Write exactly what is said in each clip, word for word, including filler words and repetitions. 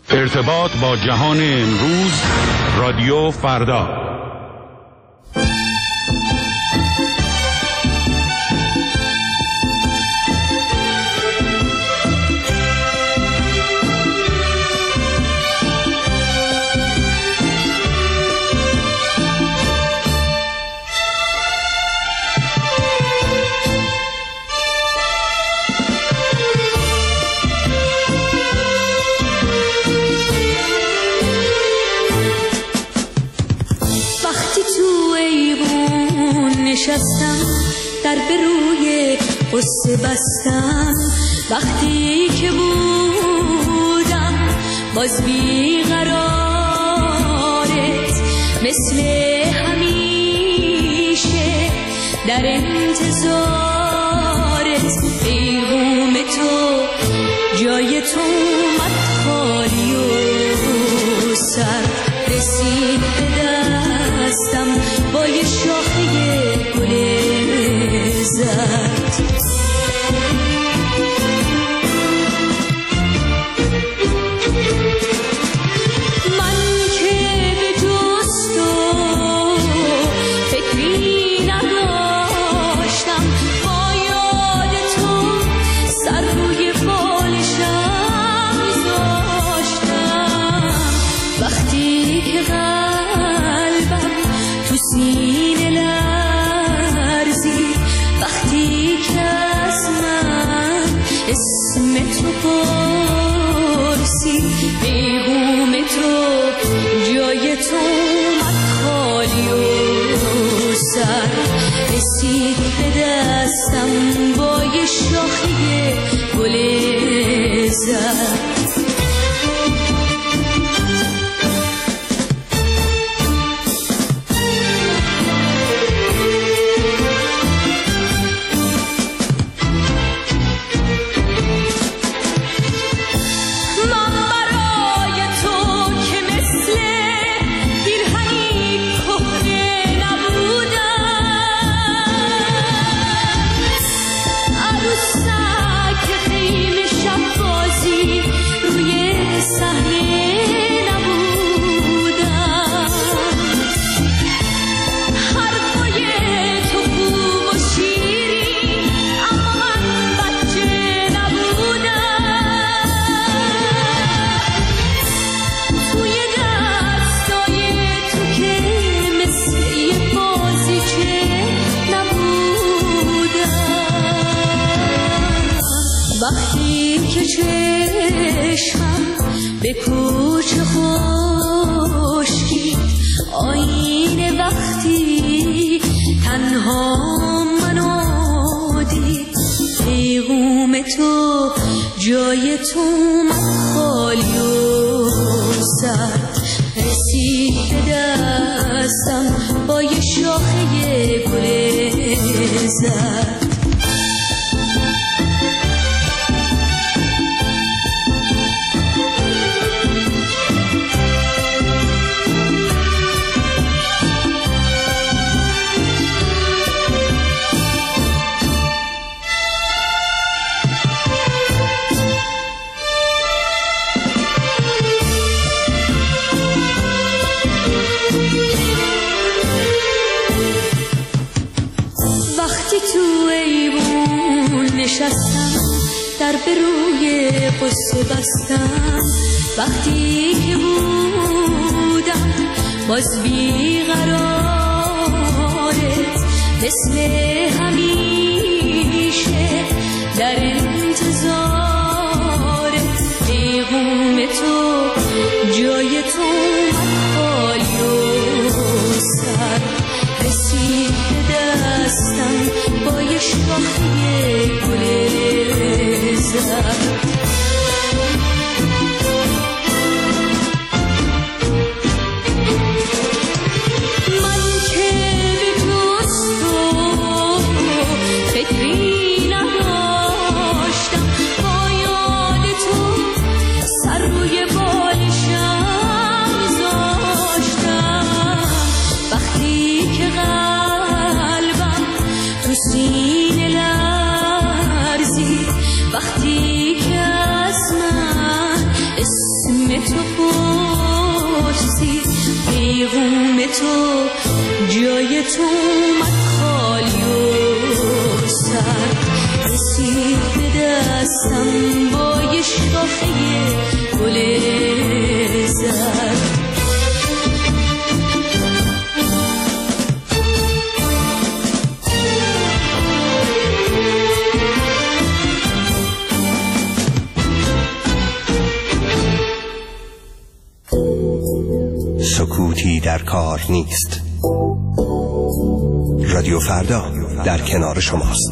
ارتباط با جهان امروز، رادیو فردا. نشستم در به روی قصه بستم، وقتی که بودم باز بیقرارت، مثل همیشه در انتظارت. پیغام تو جای تو اومد خالی و سر رسید به دستم با یه شاخه گل زرد. من که به جز تو فکری نداشتم، با یاد تو سر روی بالشم میذاشتم. وقتی که قلبم تو سینه لرزید، وقتی که از من اسم تو پرسید، پیغام تو جای تو اومد خالی و سر رسید به دستم با یه شاخه گل زرد. وقتی که چشمم به کوچه خشکی آینه، وقتی تنها منو دید، پیغام تو جای تو اومد خالی و سر رسید به دستم با یه شاخه گل زرد. وقتی تو ایوون نشستم در به روی قصه بستم، وقتی که بودم باز بیقرارت، مثل همیشه در انتظارت. پیغام تو جای تو خالی و سر رسید به دستم با یه شاخه گل زرد. من که به جز تو فکری نداشتم، با یاد تو سر روی بالشم میذاشتم. وقتی که قلبم تو سینه لرزید، وقتی که تو پرسی، پیغوم تو جای تو اومد خالی و سر، رسید به دستم با یه شاخه گل زرد. سکوتی در کار نیست. رادیو فردا در کنار شماست.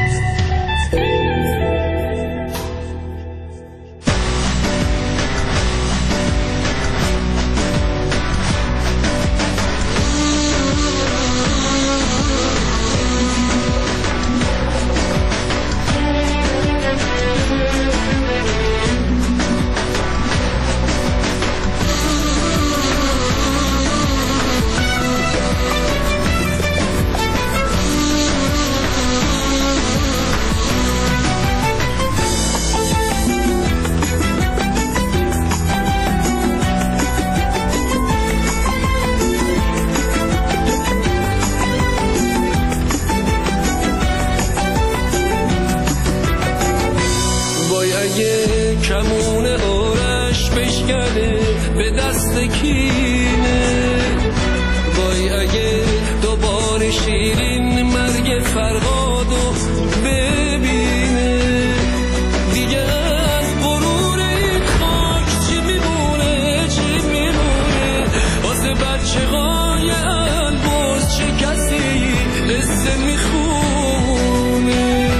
کمون آرش بشکنه به دست کینه، وای اگه دوباره شیرین مرگ فرهادو ببینه، دیگه از غرور این خاک چی میمونه چی میمونه، واسه بچه های البرز چه کسی قصه میخونه.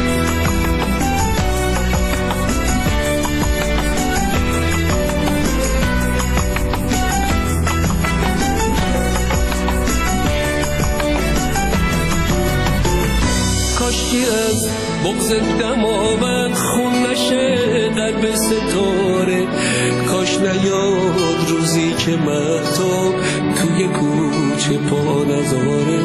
کاشکی از بغض دماوند خون نشه قلب ستاره، کاش نیاد روزی که مهتاب توی کوچه پا نذاره،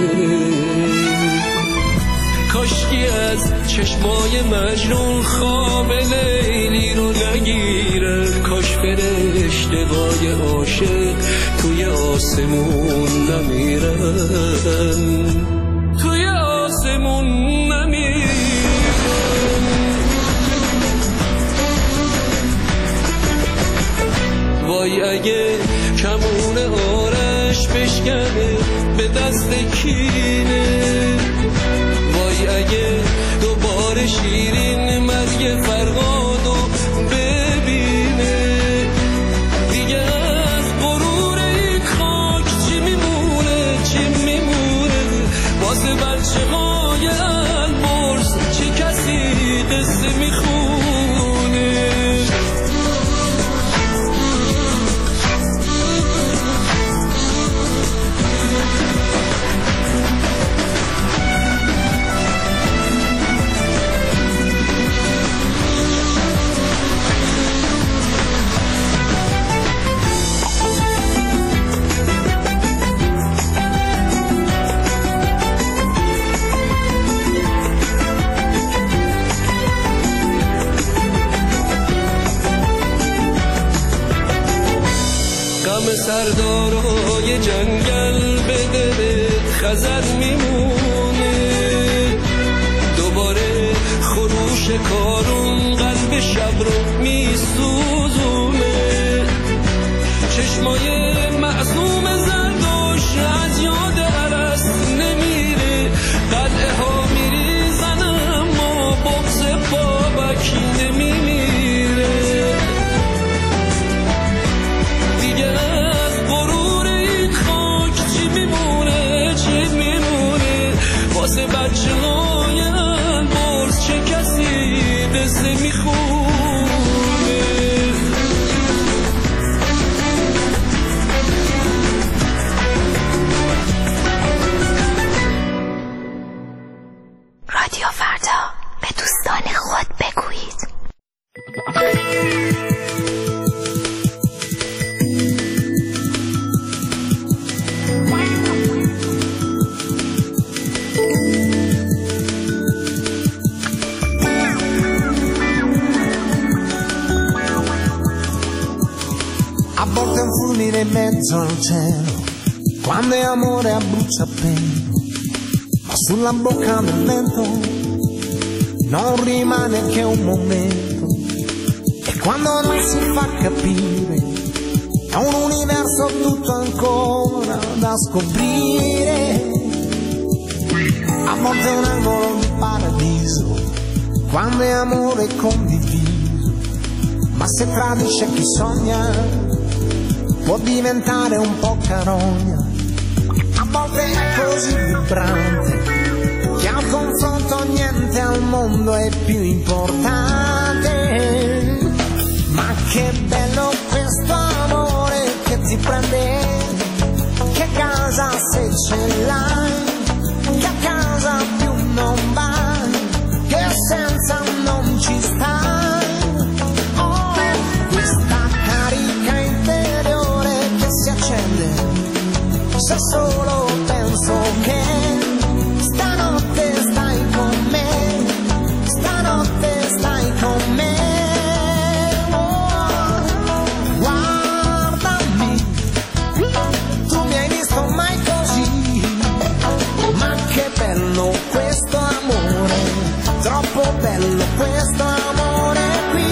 کاشکی از چشمای مجنون خواب لیلی رو نگیره، کاش فرشته‌های عاشق توی آسمون نمیرن، توی آسمون نمیرن. وای اگه کمون آرش بشکنه به دست کینه، وای اگه دوباره شیرین مرگ فرهادو ببینه، دیگه از غرور این خاک چی میمونه چی میمونه، واسه بچه های البرز چه کسی قصه میخونه. سردارای جنگل به دل خزر میمونه، دوباره خروش کارون قلب شب رو میسوزونه، چشمای معصوم زردوش از یاد عرس نمیره، قلعه ها میریزن اما بغض بابک نمیمیره، دیگه واسه بچه های البرز چه کسی قصه میخونه. A volte un fulmine in mezzo al cielo, quando è amore abbrucia appena, ma sulla bocca del vento non rimane che un momento. E quando non si fa capire, è un universo tutto ancora da scoprire. A volte è un angolo di paradiso, quando è amore condiviso, ma se tradisce chi sogna può diventare un po' carogna. A volte è così vibrante che al confronto niente al mondo è più importante. Ma che bello questo amore che ti prende, che casa se ce l'hai, che a casa più non vai, che senza non ci stai. Oh, questa carica interiore che si accende se solo penso che stanotte stai con me, stanotte stai con me. Oh, guardami, tu mi hai visto mai così, ma che bello questo amore, troppo bello questo amore qui.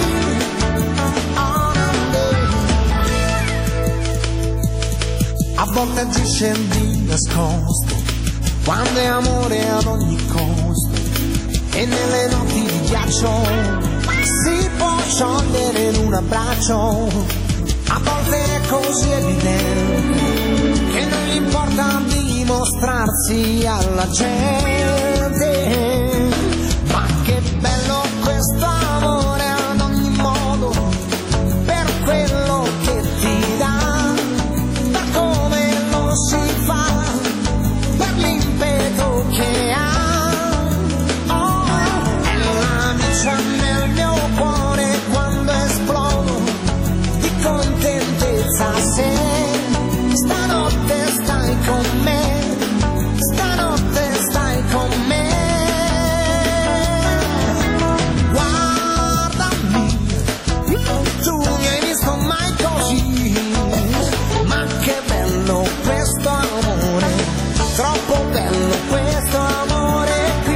A volte agisce di nascosto, quando è amore ad ogni costo, e nelle notti di ghiaccio si può sciogliere in un abbraccio. A volte è così evidente che non gli importa dimostrarsi alla gente. Ma che bello questo amore ad ogni modo, per quello che ti dà, per come lo si fa, per l'impeto che ha. Oh, è la luce nel mio cuore quando esplodo di contentezza se stanotte stai con me, stanotte stai con me. Guardami, tu mi hai visto mai così, ma che bello questo amore, troppo bello questo amore qui.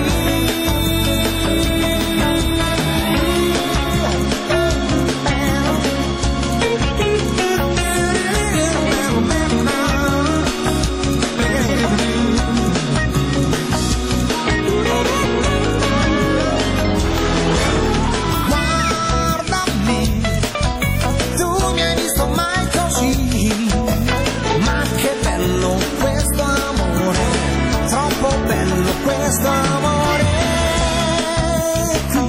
Guardami, tu mi hai visto mai così, ma che bello questo amore, troppo bello questo amore qui.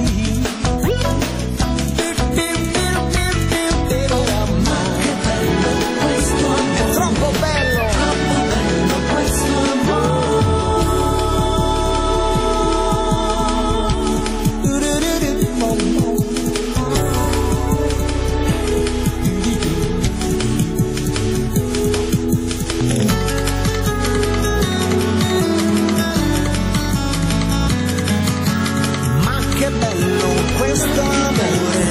Ma che bello questo amore, è troppo bello, troppo bello questo Ma che bello questo amore.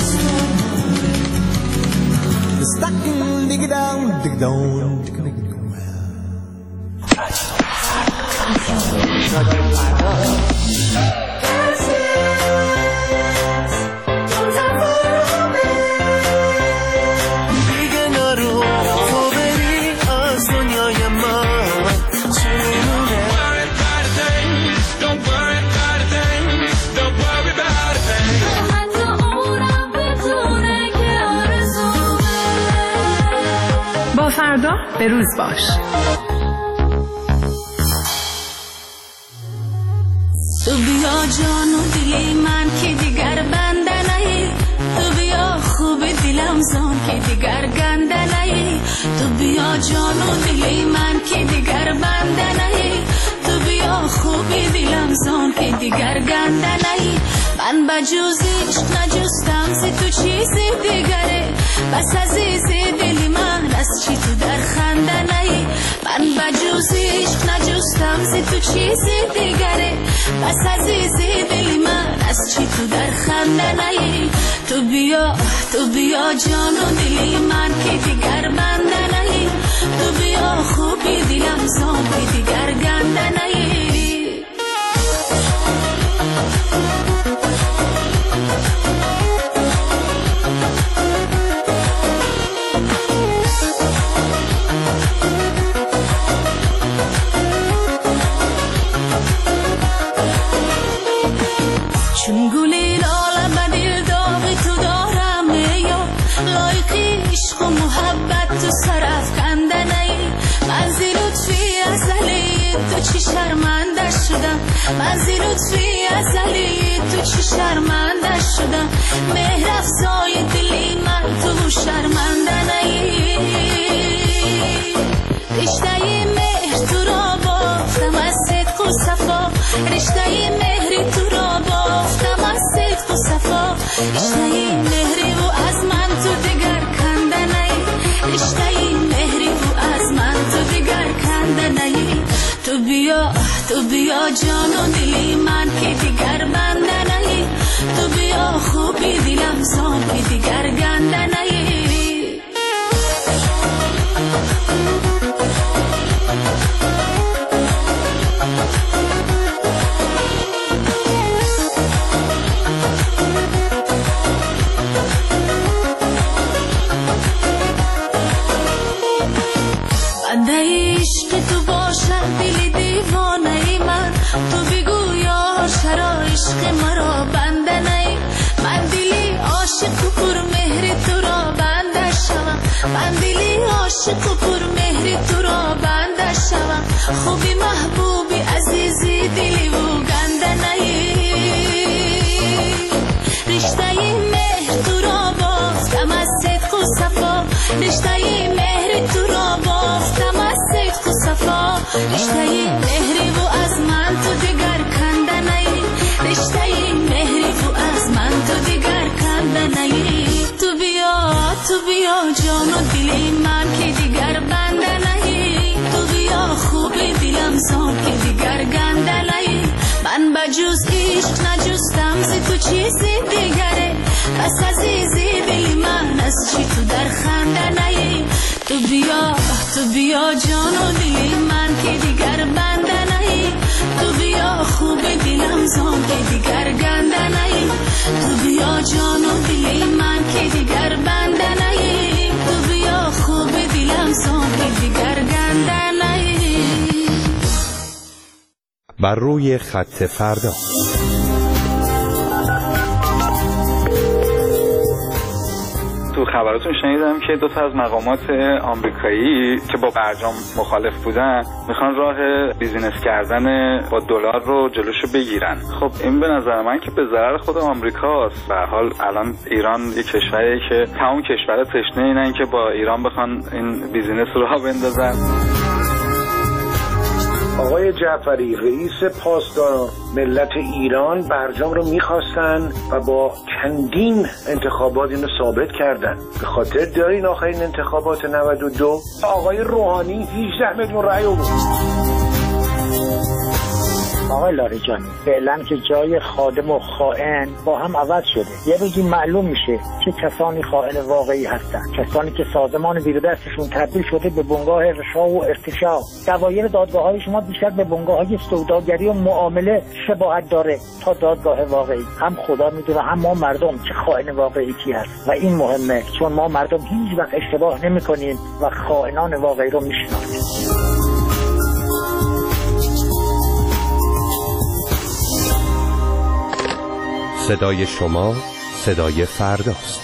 Stuck in dig down, dig down, dig down. دیگه نرو تو بری از دنیای من چونه. حتی اونم بدونه که آرزومه. با فردا به روز باش. تو بیا جان و دلی من که دیگر بنده نهی، تو بیا خوب دلم زان که دیگر گنده نهی. تو بیا جان و دلی من که دیگر بنده نهی، تو بیا خوب دلم زان که دیگر گنده نهی. من بجز عشق نجستم ز تو چیزی دیگره، بس عزیز دلی من از چی تو در خنده نهی. من بجز عشق نجستم ز تو چیزی دیگره، بس عزیز دلی من از چی تو در خنده نهی. تو بیا تو بیا جان و دلی من که دیگر لایقی عشق و محبت تو سرف کندنی من زیر لطفی ازلی تو چی شرمنده شدم من زیر لطفی ازلی تو چی شرمنده شدم مهر افزای دلی من تو شرمنده نی رشته مهر تو را بافتم از صدق و صفا رشته مهری تو را بافتم از صدق و صفا رشته مهری و از من تو دیگر کنده نی رشته مهری و از من تو دیگر کنده نی تو بیا تو بیا جان و دلی من که دیگر بنده نی تو بیا خوبی دلم زان که دیگر گنده نی عشق تو باشد دل دیوانه ای من تو بگو یا شرا عشق مرا بنده نی من دلی عاشق و پر مهر تو را بنده شوم من دلی عاشق و پر مهر تو را بنده شوم خوبی محبوبی عزیزی دلی و گنده نی رشته مهر تو را بافتم از صدق و صفا رشته مهر تو را بافتم از صدق و صفا رشته مهری و از من تو دیگر کنده نی رشته مهری و از من تو دیگر کنده نی تو بیا تو بیا جان و دلی من که دیگر بنده نی تو بیا خوبی دلم زان که دیگر گنده نی من بجوز عشق نجستم زی تو چیزی دیگره بس عزیزی دلی من از چی تو در خنده نی تو بیا تو بیا جان و دلی من که دیگر بنده نی تو بیا خوب دلم زان که دیگر گنده نی تو بیا جان و دلی من که دیگر بنده نی تو بیا خوب دلم زان که دیگر گنده نی بر روی خط فردا تو خبراتون شنیدم که دو تا از مقامات آمریکایی که با برجام مخالف بودن میخوان راه بیزینس کردن با دلار رو جلوشو بگیرن. خب این به نظر من که به ضرر خود آمریکاست. به هر حال الان ایران یک کشوریه که تمام کشورها تشنه اینن که با ایران بخوان این بیزینس رو راه بندازن. آقای جعفری رئیس پاسداران ملت ایران برجام رو میخواستن و با چندین انتخابات اینو ثابت کردن. به خاطر دارین آخرین انتخابات نود و دو آقای روحانی هجده میلیون رأی آورد. آقای لاریجانی فعلا که جای خادم و خائن با هم عوض شده. یه روزی معلوم میشه که کسانی خائن واقعی هستن، کسانی که سازمان زیر دستشون تبدیل شده به بنگاه رشا و ارتشا. دوایر دادگاه‌های شما بیشتر به بنگاه‌های سوداگری و معامله شباهت داره تا دادگاه واقعی. هم خدا میدونه هم ما مردم چه خائن واقعی کی هست و این مهمه چون ما مردم هیچ وقت اشتباه نمی‌کنیم و خائنان واقعی رو میشناسیم. صدای شما صدای فرداست.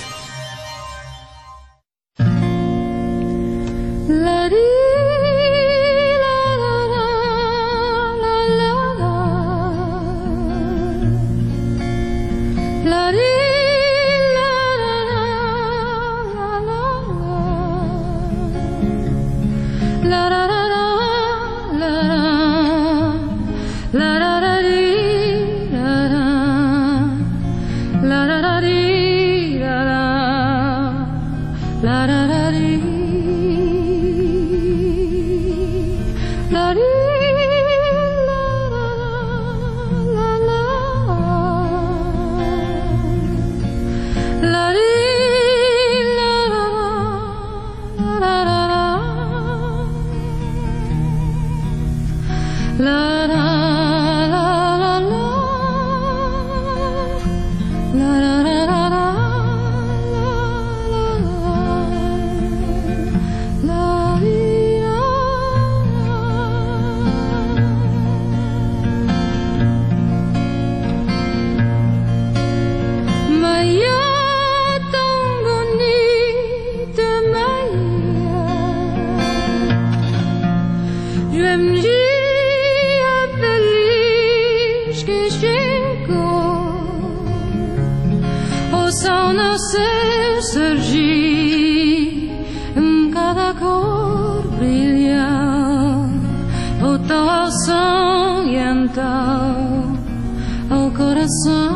ahuyentado el corazón.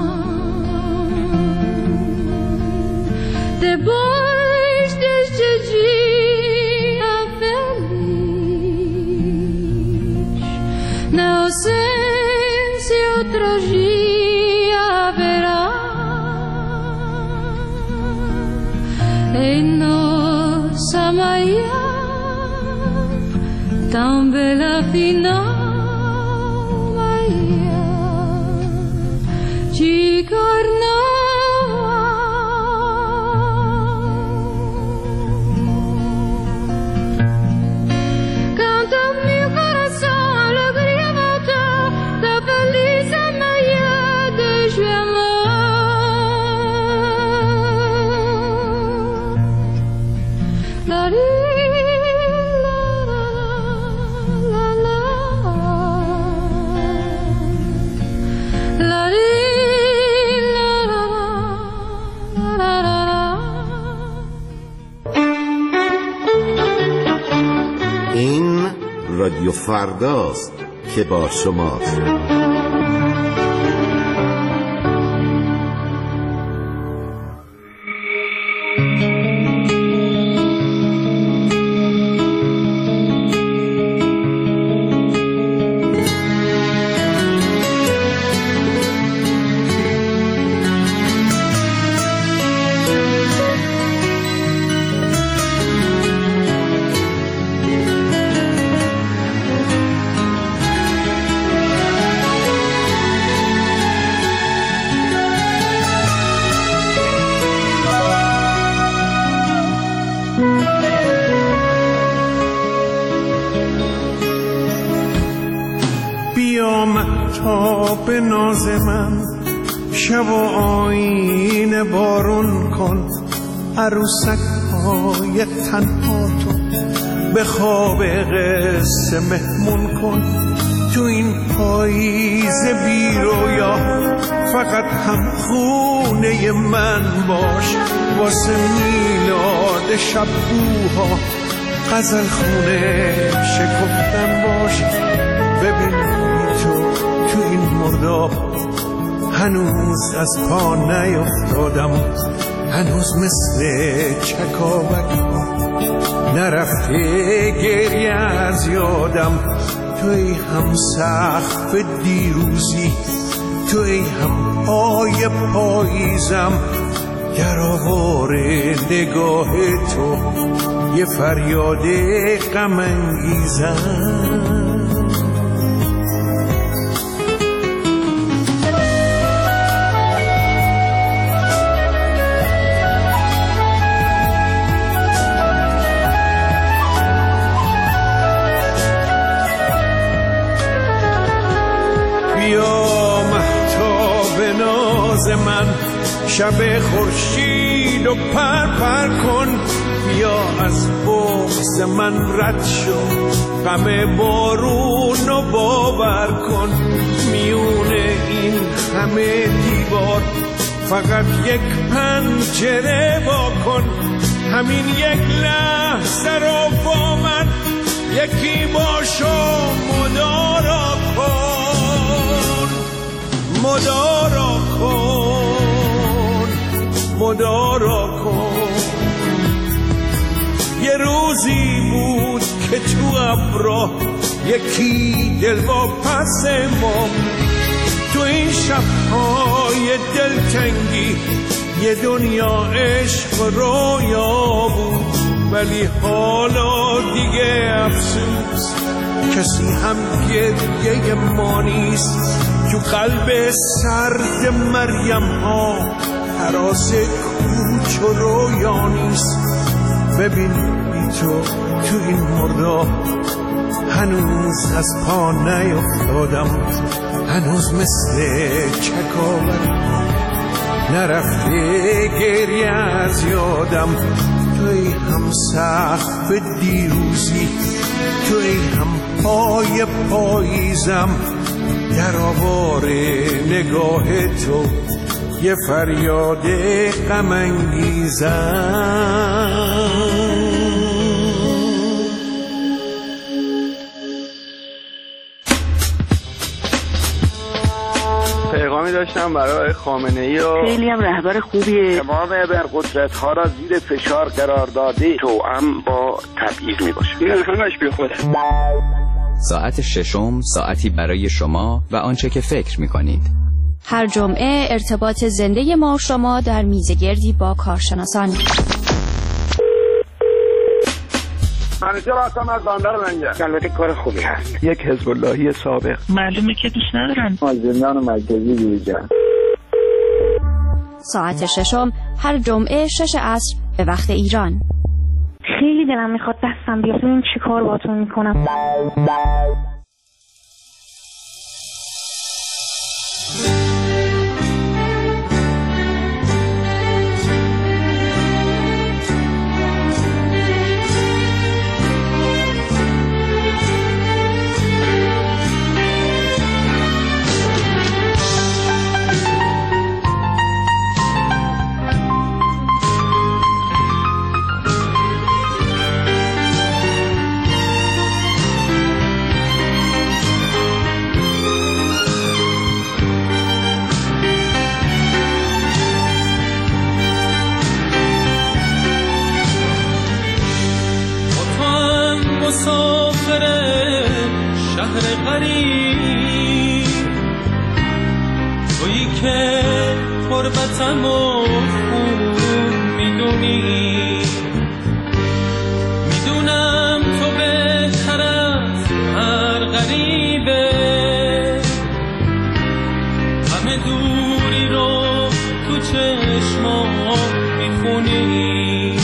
Depois deste dia feliz, na ausência outro dia haverá. Em nossa manhã tão bela final, manhã de carnaval. Canta meu coração, alegria voltar da feliz manhã de João. این رادیو فرداست که با شماست. مهتاب ناز من، شب و آیین بارون کن، عروسک های تنها تو به خواب قصه مهمون کن. تو این پاییز بی رویا فقط هم خونه من باش، واسه میلاد شبوها غزل خونه شکفتن باش. ببین تو تو این مرداب هنوز از پا نیفتادم، هنوز مثل چکاوک نرفته گریه از یادم. توی هم سقف دیروزی، توی هم پای پاییزم، در آوار نگاه تو یه فریاد غم انگیزم. من شب خورشید و پر پر کن، بیا از بغض من رد شو، غم بارون و باور کن. میون این همه دیوار فقط یک پنجره وا کن، همین یک لحظه رو با من یکی باشو مدارا کن، مدارا کن، مدارا کن. یه روزی بود که تو ابرا یکی دل با پس ما، تو این شب‌های دلتنگی یه دنیا عشق و رویا بود. ولی حالا دیگه افسوس کسی هم گریه ما نیست، تو قلب سرد مریم ها هراس کوچ و رویا نیست. ببین بی تو تو این مردا هنوز از پا نیفتادم، هنوز مثل چکاوک نرفته گریه از یادم. توی هم سقف دیروزی، توی هم پای پاییزم، در آوار نگاه تو یه فریاد غم انگیزم. هم برای خامنه‌ای و خیلی هم رهبر خوبیه. تمام ابرقدرت‌ها را زیر فشار قرار داده توأم با تبعیض میباشه. این همش بی خوده. ساعت ششم، ساعتی برای شما و آنچه که فکر می‌کنید. هر جمعه ارتباط زنده ما و شما در میزگردی با کارشناسان. منیجر هستم از بندر لنگر. البته کار خوبی هست. یک حزب اللهی سابق. معلومه که دوست ندارن. زندان مرکزی دیجا. ساعت ششم هر جمعه شش عصر به وقت ایران. خیلی دلم میخواد دستم بیاد ببینم چی کار باتون میکنم. تربتم و خوب میدونی، میدونم تو بهتر از هر غریبه، همه دوری رو تو چشمام میخونی،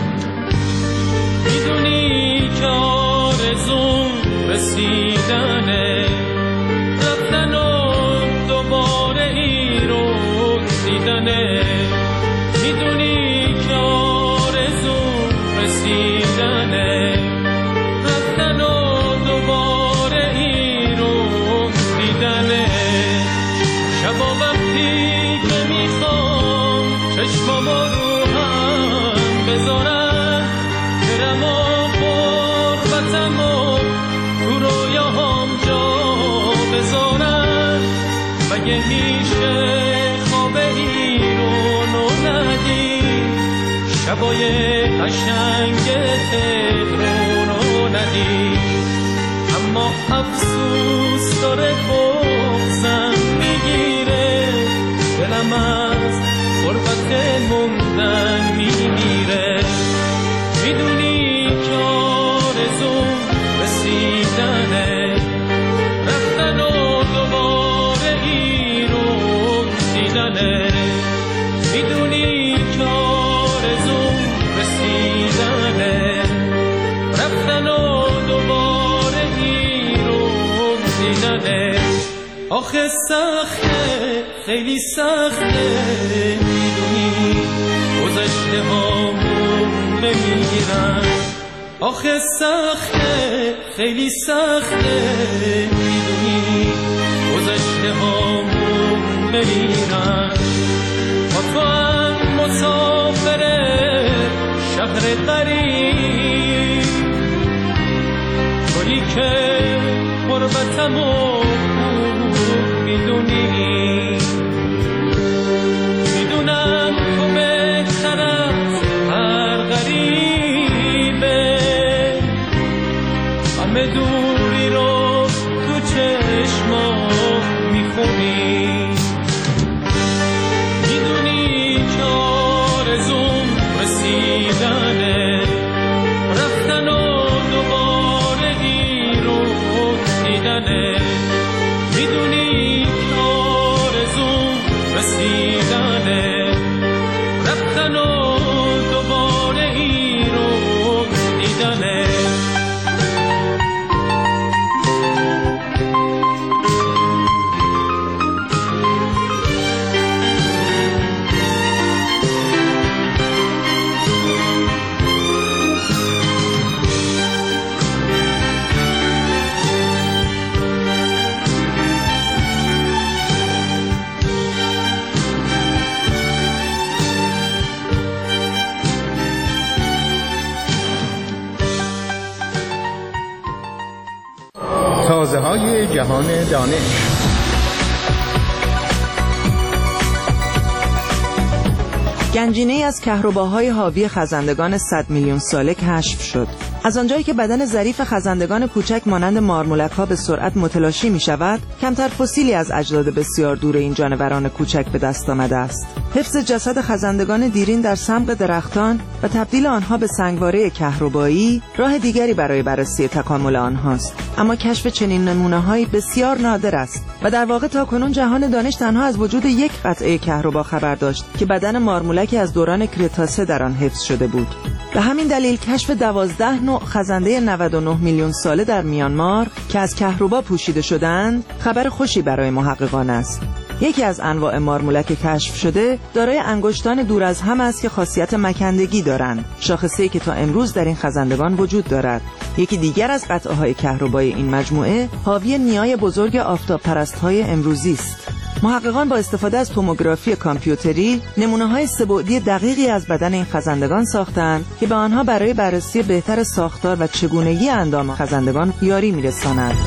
میدونی که آرزوم رسیدنه، رفتن و دوباره ای رو دیدنه، میدونی که آرزوم رسیدنه، رفتن و دوباره ای رو دیدنه، شبا وقتی که میخوام چشمامو رو هم بذارم، برم و غربتم و تو رویاهام جا بذارم، مگه میشه خواب ایرونو ندی، شبای قشنگ تهرانو ندی، اما افسوس داره بغضم میگیره، دلم از غربت موندن میمیره، میدونی که آرزوم رسیدنه، رفتن و دوباره ای رو دیدنه، میدونی که آرزوم رسیدنه، رفتن و دوباره ای رو دیدنه، آخه سخته خیلی سخته، میدونی گذشته هامون بمیرن، آخه سخته خیلی سخته، میدونی گذشته هامون بمیرن، با تو هم مسافر شهر غریب، تویی که غربتم و میدونی، میدونم تو بهتر از هر غریبه، همه دوری رو تو چشما میخونی، میدونی که آرزوم رسیدنه، رفتن و دوباره ای رو دیدنه، میدونی که آرزوم رسیدنه، رفتن و دوباره ای رو دیدنه. تازه های جهان دانش. گنجینه‌ای از کهرباهای حاوی خزندگان صد میلیون ساله کشف شد. از آنجایی که بدن ظریف خزندگان کوچک مانند مارمولک‌ها به سرعت متلاشی می‌شود، کمتر فسیلی از اجداد بسیار دور این جانوران کوچک به دست آمده است. حفظ جسد خزندگان دیرین در سمق درختان و تبدیل آنها به سنگواره کهربایی راه دیگری برای بررسی تکامل آنهاست. اما کشف چنین نمونه‌هایی بسیار نادر است و در واقع تاکنون جهان دانش تنها از وجود یک قطعه کهربا خبر داشت که بدن مارمولکی از دوران کریتاسه در آن حفظ شده بود. به همین دلیل کشف دوازده نوع خزنده نود و نه میلیون ساله در میانمار که از کهربا پوشیده شدند خبر خوشی برای محققان است. یکی از انواع مارمولک کشف شده دارای انگشتان دور از هم است که خاصیت مکندگی دارند، شاخصه‌ای که تا امروز در این خزندگان وجود دارد. یکی دیگر از قطعه‌های کهربایی این مجموعه حاوی نیای بزرگ آفتاب پرست‌های امروزی است. محققان با استفاده از توموگرافی کامپیوتری نمونه‌های سه‌بعدی دقیقی از بدن این خزندگان ساختند که به آنها برای بررسی بهتر ساختار و چگونگی اندام خزندگان یاری می‌رساند.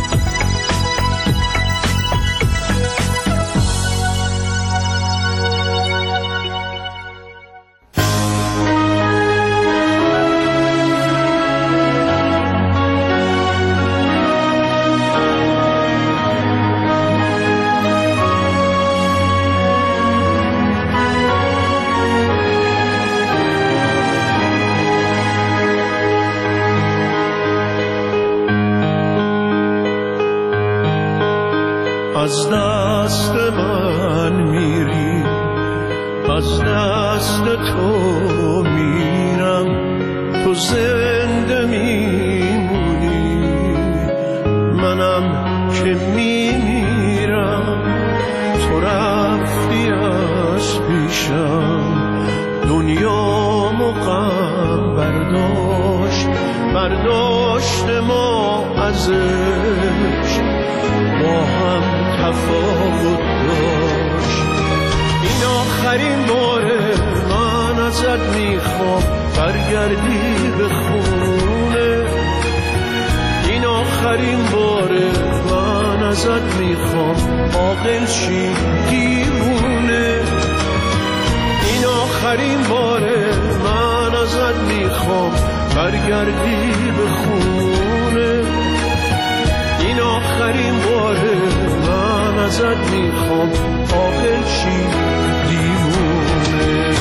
از دست من میری، از دست تو میرم، تو زنده میمونی، منم که میمیرم. تو رفتی از پیشم، دنیامو غم برداشت، برداشت ما ازش، با هم تفاوت داشت. این آخرین باره من ازت میخوام برگردی به خونه. این آخرین باره من ازت میخوام عاقل شی دیوونه. این آخرین باره من ازت میخوام برگردی به خونه. این آخرین باره من ازت میخوام عاقل شی دیوونه.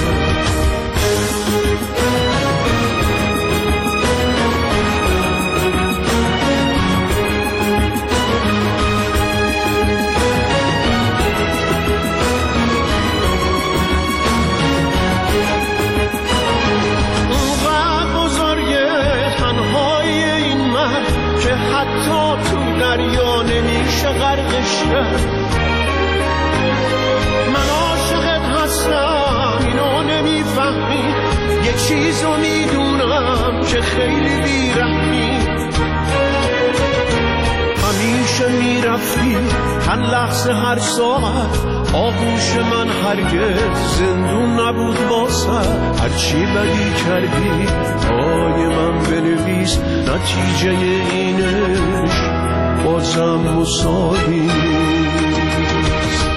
اونقدر بزرگه تنهای این من که حتی تو دریا نمیشه غرقش کرد. من عاشقت هستم اینو نمیفهمی، یه چیزو میدونم که خیلی بیرحمی. همیشه میرفتی هر لحظه هر ساعت، آغوش من هرگز زندون نبود واسه. هرچی بدی کردی پای من بنویس، نتیجه اینش بازم مساوی نیست.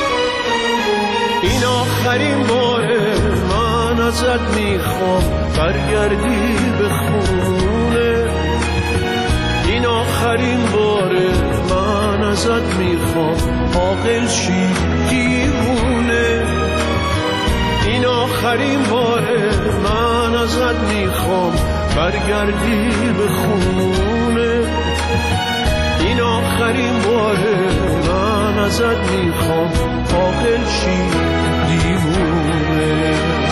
این آخرین باره من ازت میخوام برگردی به خونه. این آخرین باره من ازت میخوام عاقل شی دیوونه. این آخرین باره من ازت میخوام برگردی به خونه. این آخرین باره من ازت میخوام عاقل شی دیوونه.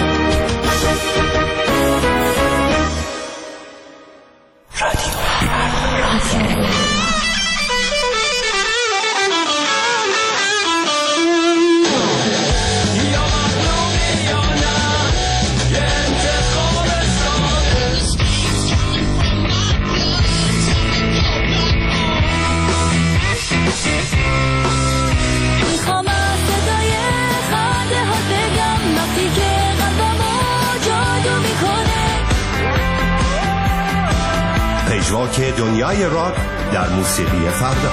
پژواک دنیای راک در موسیقی فردا.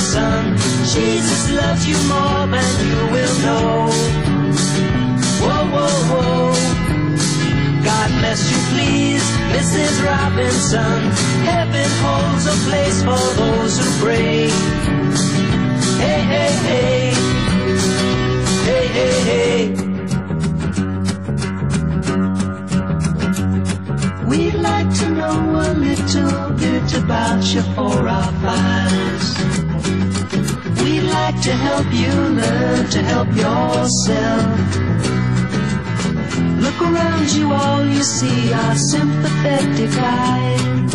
Robinson. Jesus loves you more than you will know. Whoa, whoa, whoa. God bless you, please, Missus Robinson. Heaven holds a place for those who pray. Hey, hey, hey. Hey, hey, hey. We'd like to know a little bit about you for our files. We'd like to help you learn to help yourself. Look around you, all you see are sympathetic eyes.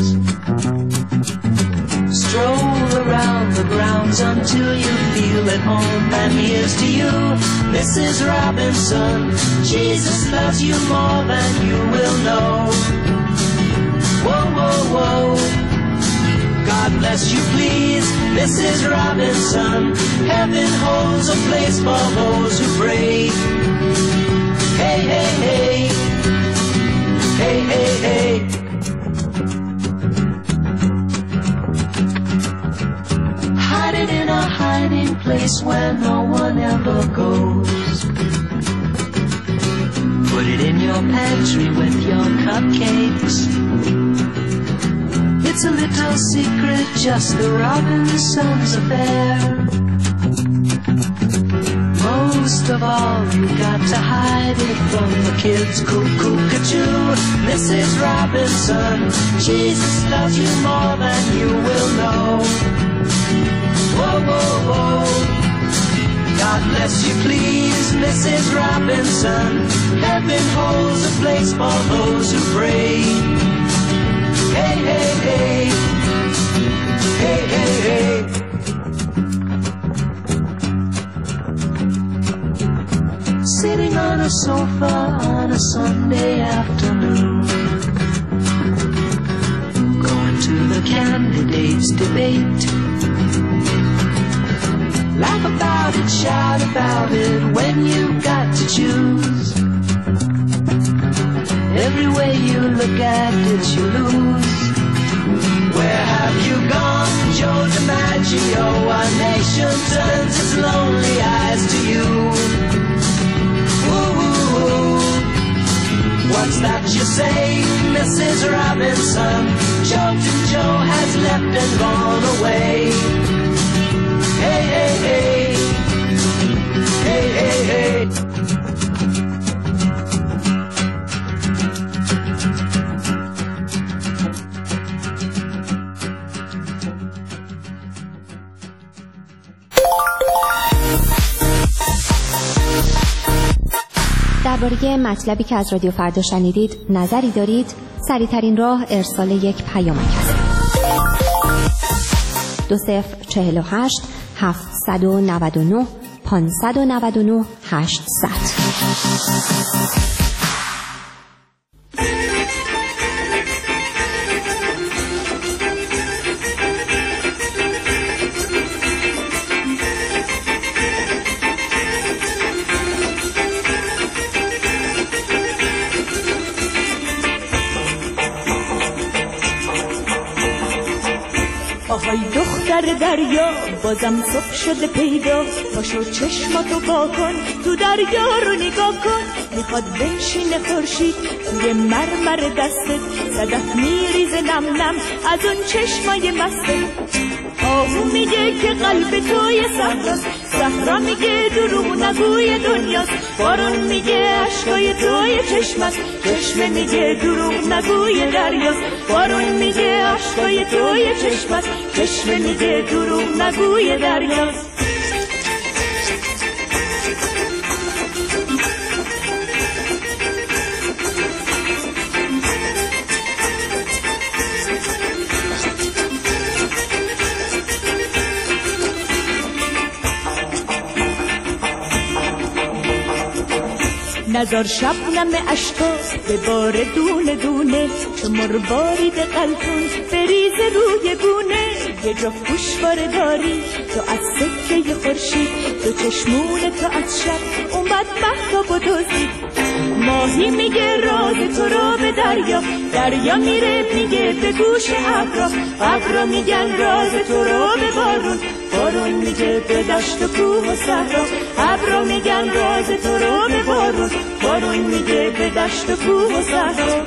Stroll around the grounds until you feel at home. And here's to you, Missus Robinson. Jesus loves you more than you will know. Whoa, whoa, whoa. God bless you, please, Missus Robinson. Heaven holds a place for those who pray. Hey, hey, hey. Hey, hey, hey. Hide it in a hiding place where no one ever goes. Put it in your pantry with your cupcakes. It's a little secret, just the Robinsons' affair. Most of all, you got to hide it from the kids. Cuckoo-ca-choo, Missus Robinson. Jesus loves you more than you will know. Whoa, whoa, whoa. God bless you, please, Missus Robinson. Heaven holds a place for those who pray. Hey, hey, hey. Hey, hey, hey. Sitting on a sofa on a Sunday afternoon, going to the candidates' debate. Laugh about it, shout about it when you've got to choose. Every way you look at it, you lose. Where have you gone, Joe DiMaggio? Our nation turns its lonely eyes to you. Ooh, what's that you say, Missus Robinson? Jolton Joe has left and gone away. Hey, hey, hey. Hey, hey, hey. درباره مطلبی که از رادیو فردا شنیدید نظری دارید؟ سریع‌ترین راه ارسال یک پیامک است. دو صفر چهل و هشت هفتصد و نود و نه پانصد و نود و نه هشتصد. آهای دختر دریا بازم صبح شده پیدا، پاشو چشماتو وا کن تو دریا رو نگاه کن. میخواد بنشینه خورشید توی مرمر دستت، صدف میریزه نم نم از اون چشمای مستت. آهو میگه که قلب توی صحراست، صحرا میگه دروغ نگوی دنیاست. بارون میگه عشقای توی چشمست، چشمه میگه دروغ نگوی دریاست. بارون میگه عشقای توی چشمست، چشمه میگه دروغ نگوی دریاست. نزار شبنم اشکا به بار دونه دونه، چو مروارید قلتون بریز روی گونه. یه جا گوشواره داری تو از سکه خورشید، تو چشمون تو از شب اومد مهتاب و دزدید. ماهی میگه راز تو رو به دریا، دریا میره میگه به گوش ابرا، ابرا میگن راز تو رو به بارون، بارون میگه به دشت و کوه و صحرا، ابرا میگن راز تو رو به بارون، بارون میگه به دشت و کوه و صحرا.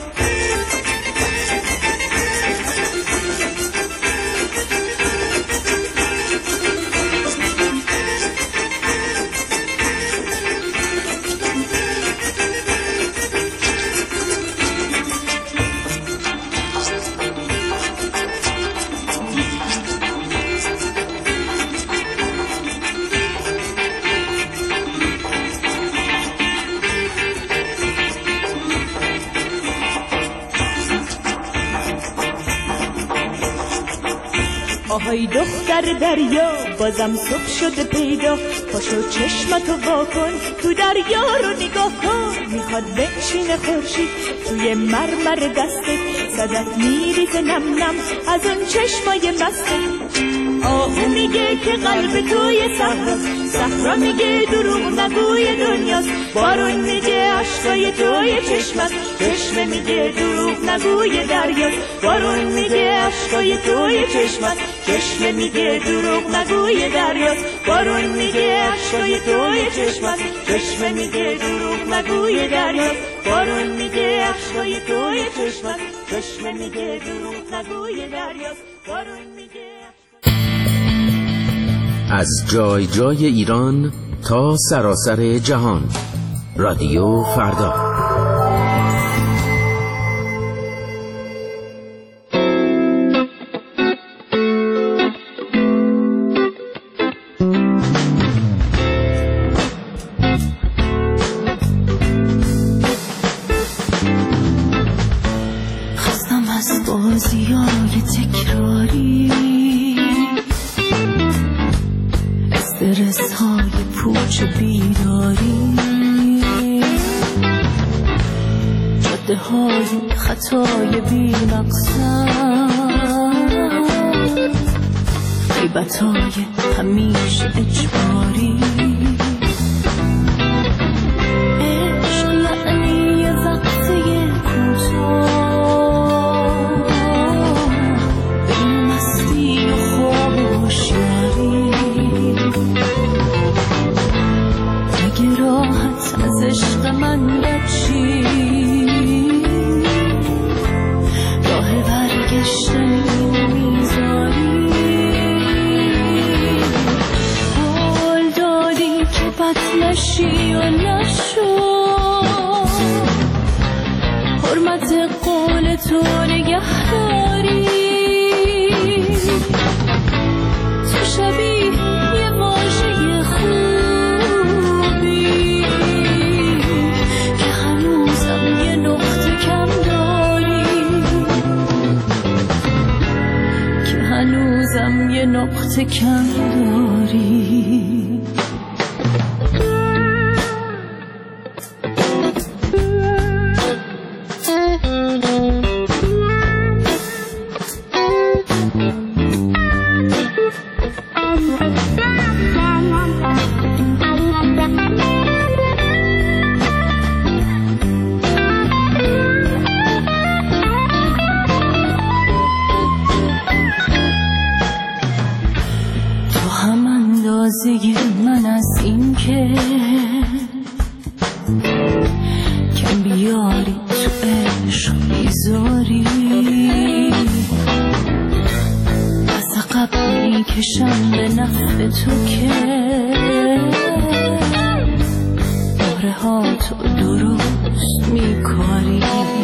آهای دختر دریا بازم صبح شده پیدا، پاشو چشمتو واکن تو دریا رو نگاه کن. میخواد بنشینه خورشید توی مرمر دستت، صدت میریزه نم نم از اون چشمای مستت. آهو میگه که قلب توی صحراست، صحرا میگه دروغ نگوی دنیاست، بارون میگه عشقای توی چشمت، چشمه میگه دروغ نگوی دریاست، بارون میگه عشقای توی چشمت، چشمه میگه دروغ نگوی دریاست، بارون میگه عشقای توی چشمت، چشمه میگه دروغ نگوی دریاست، بارون میگه عشقای توی چشمت، چشمه میگه دروغ نگوی دریاست، بارون میگه. از جای جای ایران تا سراسر جهان، رادیو فردا. خستم از بازیای تکراری، استرس های پوچ بیداری، جاده های خطای بی مقصد، غیبت های همیشه اجباری. عشق یعنی یه وقته کوتاه، بین مستی و خواب و هوشیاری. اگه راحت از عشق من بچی، راه برگشتنی میذاری. قول دادی که بد نشی و نشو، حرمت قول تو نگهداری. تو شبیه یه واژه خوبی که هنوزم یه نقطه کم داری، که هنوزم یه نقطه کم داری. من از این که کم بیاری تو عشق بیزاری، از عقب میکشم به نفع تو که باره ها تو درست میکاری.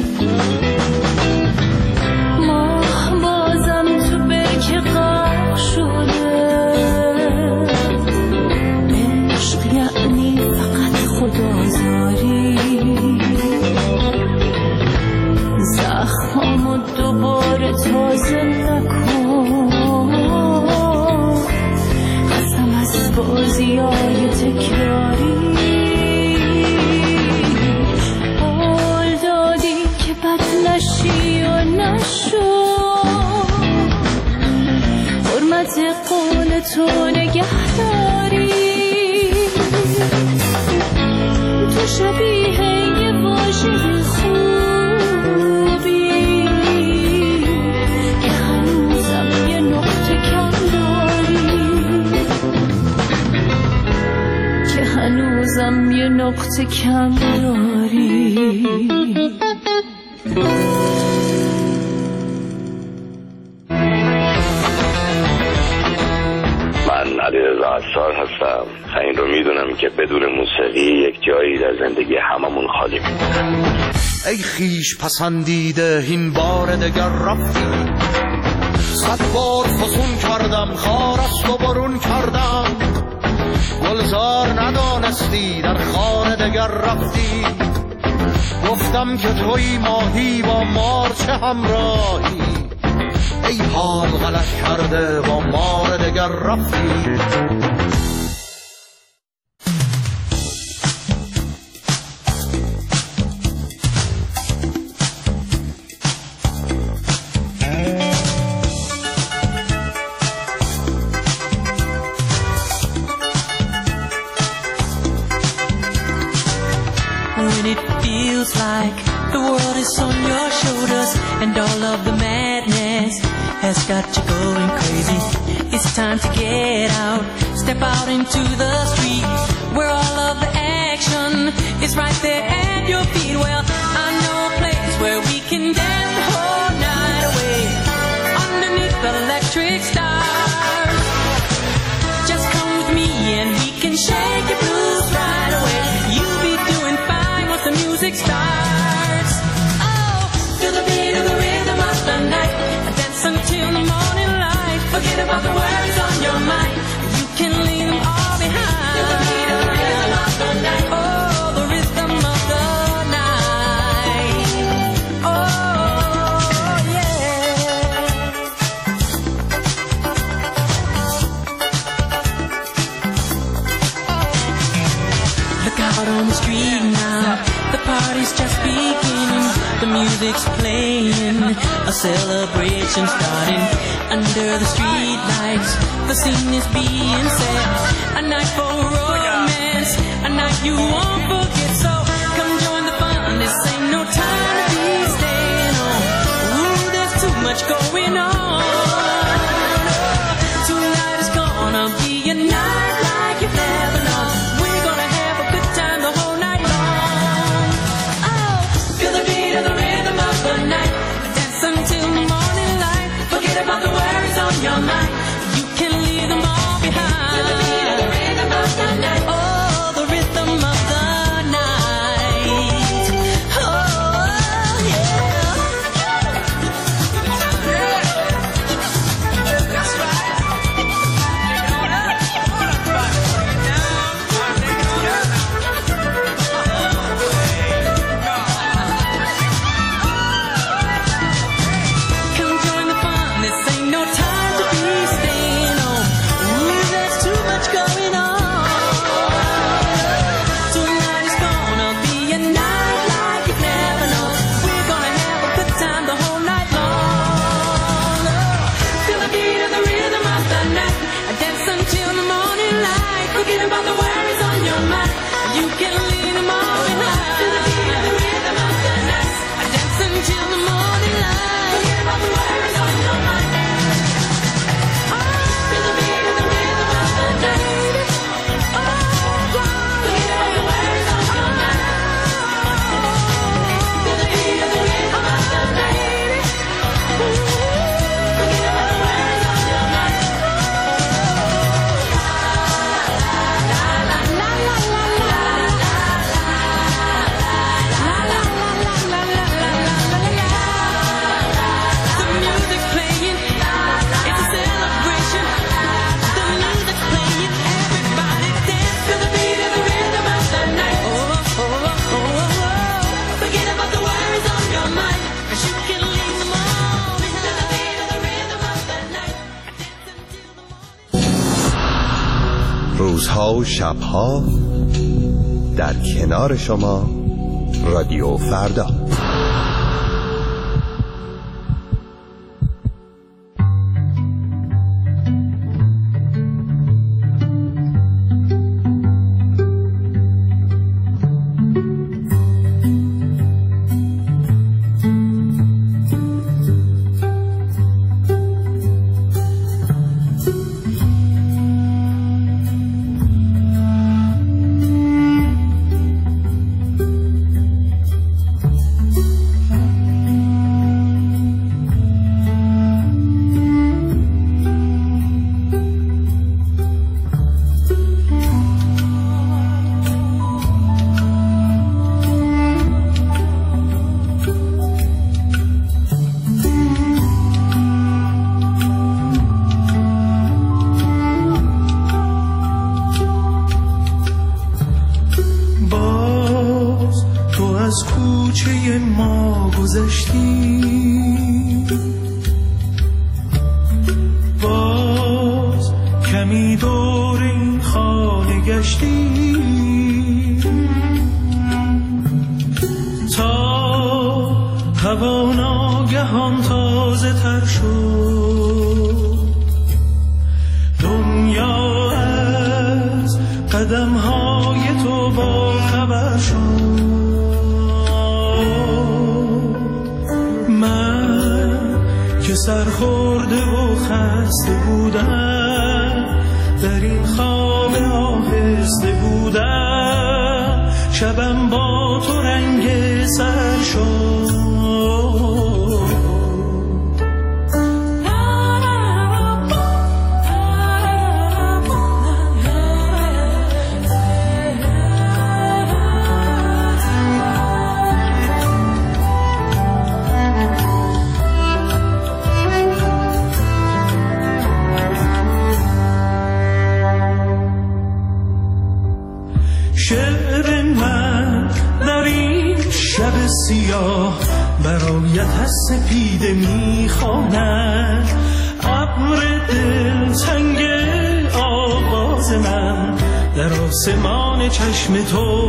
ماه بازم تو برکه غرق شده، یعنی فقط خدازاری. زخمامو دوباره تازه نکن، قسم از بازیای تکراری. قول دادی که بد نشی و نشو، حرمت قول تو نگهداری. تو شبیه یه واژه خوبی که هنوزم یه نقطه کم داری، یه نقطه کم داری. من علیرضا عصار هستم. این رو میدونم که بدون موسیقی یک جایی در زندگی هممون خالی میمونه. ای خیش پسندیده این بار دگر رفتی، صد بار فسون کردم خار است و برون کردم، گلزار ندانستی در خار دگر رفتی، گفتم که توی ماهی با مار چه همراهی، ای حال غلط کرده با مار دگر رفتی. When it feels like the world is on your shoulders and all of the madness has got you going crazy, it's time to get out, step out into the street where all of the action is right there at your feet. Well, I know a place where we can dance the whole night away underneath the electric stars. Just come with me and we can shake your blues right away. You'll be doing fine once the music starts. Oh, feel the beat of the rhythm of the night, dance until the morning light. Forget about the worries on your mind, you can leave them all behind. Feel the beat of the rhythm of the night. Oh, the rhythm of the night. Oh, yeah. Look out on the street now, the party's just beginning, the music's playing, a celebration starting under the street lights. The scene is being set, a night for romance, a night you won't forget. So come join the fun, this ain't no time to be staying on. Ooh, there's too much going on. Tonight is gonna be a night like you've never known. We're gonna have a good time the whole night long. Oh, feel the beat of the rhythm of the night, dance until the morning light. Forget about the worries on your mind, you can leave them all behind. Feel the beat of the rhythm of the night. Oh, the rhythm of the night. Oh, yeah. That's right. Come join the fun, this ain't no time to be staying on. Ooh, there's too much going on. Tonight is gonna be a night like you've never known. We're gonna have a good time the whole night long. Feel the beat of the rhythm of the night, dance until the morning light. Forget about the worries on your mind, you can leave them all behind. Feel the beat of the rhythm of the night, dance until the morning light. Forget about the worries on your mind. Feel the beat of the rhythm of the night. Forget about the worries on your mind. Feel the beat of the rhythm of the night. Forget about the worries on your mind. The music's playing, it's a celebration. The music's playing, everybody dance to the beat of the rhythm of the night. Oh, oh, oh, oh, oh. Forget about the worries on your mind, 'cause you can leave them all behind. To the beat of the rhythm of the night. روزها و شبها در کنار شما رادیو فردا. از کوچه ما گذشتی، باز کمی دور این خانه گشتی، تا هوا ناگهان تازه تر شد، دنیا از قدم های تو با خبر شد. من که سرخورده و خسته بودم، در این خواب آهسته بودم، شبم با تو رنگ سر شد. شعر من در این شب سیاه برایت از سپیده میخواند، ابر دلتنگ آواز من در آسمان چشم تو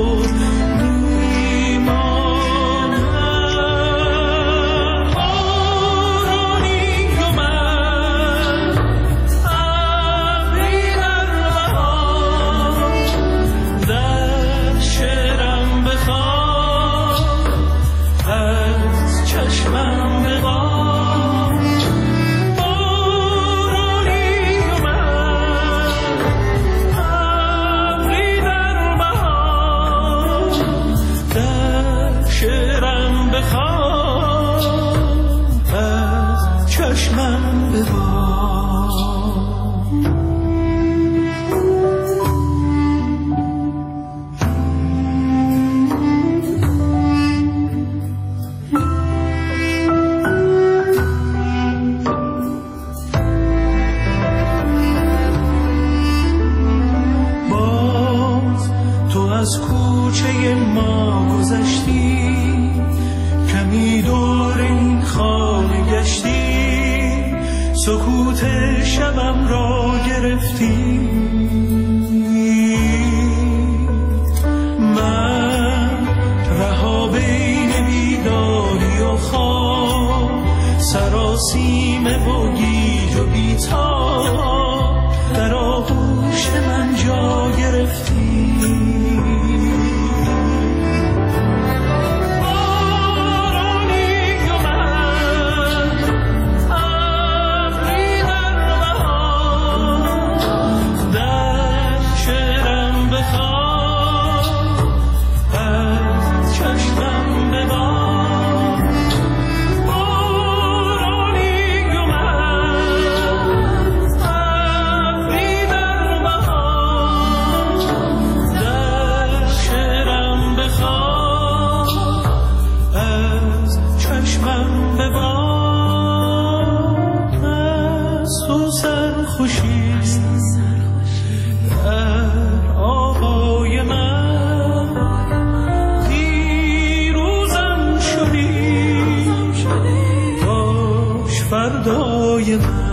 از کوچه ما گذشتی، کمی دور این خانه گشتی، سکوت شبم را گرفتی. من رها بین بیداری و خواب، سراسیم و گیج و بی‌تاب، در آغوش من جا گرفتی. فردای من